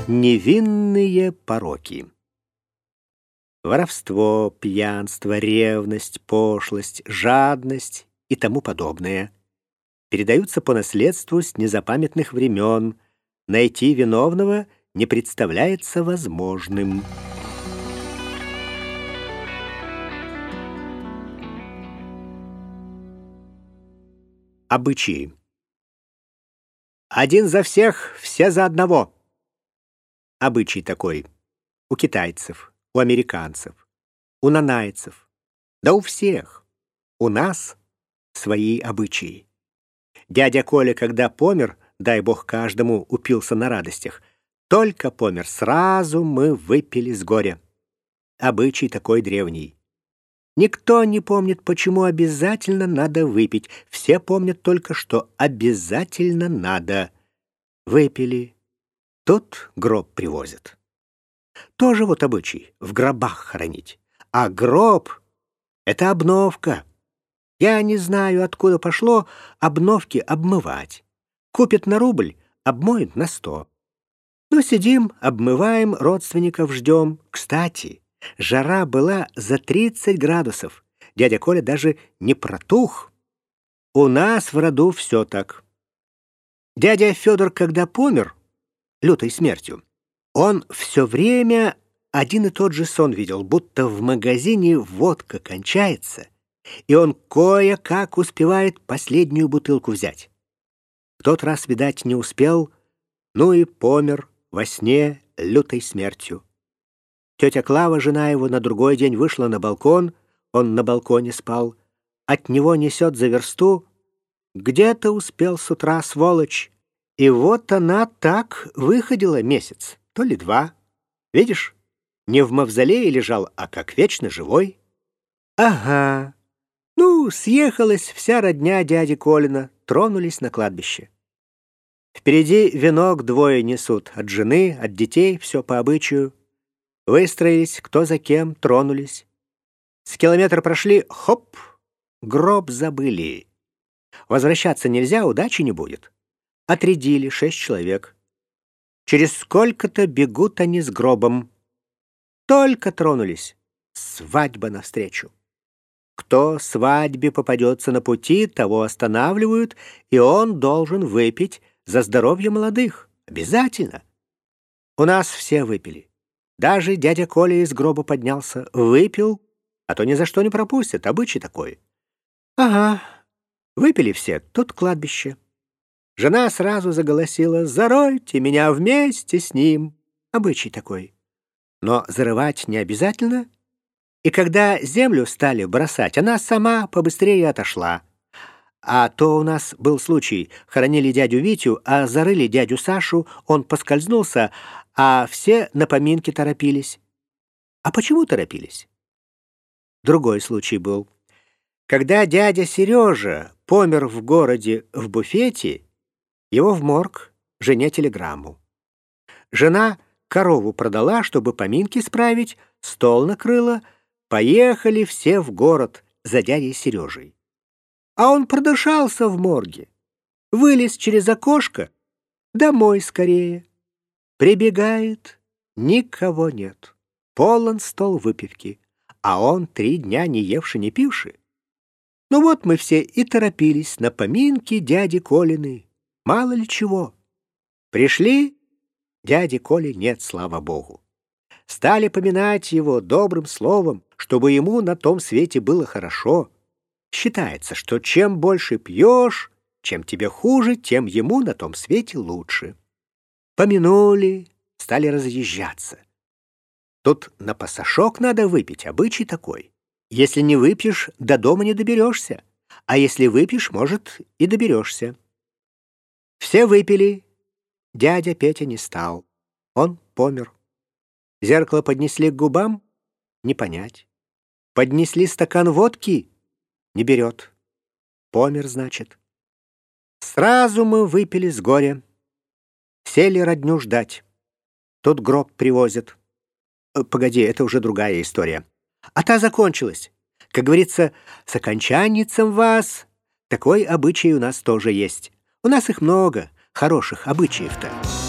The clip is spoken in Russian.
Невинные пороки. Воровство, пьянство, ревность, пошлость, жадность и тому подобное передаются по наследству с незапамятных времен. Найти виновного не представляется возможным. Обычаи. Один за всех, все за одного. Обычай такой у китайцев, у американцев, у нанайцев, да у всех. У нас свои обычаи. Дядя Коля, когда помер, дай бог каждому, упился на радостях, только помер, сразу мы выпили с горя. Обычай такой древний. Никто не помнит, почему обязательно надо выпить. Все помнят только, что обязательно надо. Выпили. Тут гроб привозят. Тоже вот обычай в гробах хоронить. А гроб — это обновка. Я не знаю, откуда пошло обновки обмывать. Купят на рубль, обмоют на 100. Но сидим, обмываем, родственников ждем. Кстати, жара была за 30 градусов. Дядя Коля даже не протух. У нас в роду все так. Дядя Федор, когда помер лютой смертью, он все время один и тот же сон видел, будто в магазине водка кончается, и он кое-как успевает последнюю бутылку взять. В тот раз, видать, не успел, ну и помер во сне лютой смертью. Тетя Клава, жена его, на другой день вышла на балкон, он на балконе спал, от него несет за версту, где-то успел с утра, сволочь. И вот она так выходила месяц, то ли 2. Видишь, не в мавзолее лежал, а как вечно живой. Ага. Ну, съехалась вся родня дяди Колина, тронулись на кладбище. Впереди венок двое несут, от жены, от детей, все по обычаю. Выстроились, кто за кем, тронулись. С километра прошли, хоп, гроб забыли. Возвращаться нельзя, удачи не будет. Отрядили 6 человек. Через сколько-то бегут они с гробом. Только тронулись. Свадьба навстречу. Кто свадьбе попадется на пути, того останавливают, и он должен выпить за здоровье молодых. Обязательно. У нас все выпили. Даже дядя Коля из гроба поднялся. Выпил, а то ни за что не пропустят. Обычай такой. Ага. Выпили все. Тут кладбище. Жена сразу заголосила: «Заройте меня вместе с ним!» Обычай такой. Но зарывать не обязательно. И когда землю стали бросать, она сама побыстрее отошла. А то у нас был случай. Хоронили дядю Витю, а зарыли дядю Сашу. Он поскользнулся, а все на поминки торопились. А почему торопились? Другой случай был. Когда дядя Сережа помер в городе в буфете, его в морг, жене телеграмму. Жена корову продала, чтобы поминки справить, стол накрыла, поехали все в город за дядей Сережей. А он продышался в морге, вылез через окошко, домой скорее. Прибегает, никого нет, полон стол выпивки, а он 3 дня не евши, не пивши. Ну вот мы все и торопились на поминки дяди Колины. Мало ли чего. Пришли, дяди Коли нет, слава богу. Стали поминать его добрым словом, чтобы ему на том свете было хорошо. Считается, что чем больше пьешь, чем тебе хуже, тем ему на том свете лучше. Помянули, стали разъезжаться. Тут на пасашок надо выпить, обычай такой. Если не выпьешь, до дома не доберешься. А если выпьешь, может, и доберешься. Все выпили. Дядя Петя не стал. Он помер. Зеркало поднесли к губам — не понять. Поднесли стакан водки — не берет. Помер, значит. Сразу мы выпили с горя. Сели родню ждать. Тут гроб привозят. Погоди, это уже другая история. А та закончилась. Как говорится, с окончанницем вас. Такой обычай у нас тоже есть. У нас их много, хороших обычаев-то.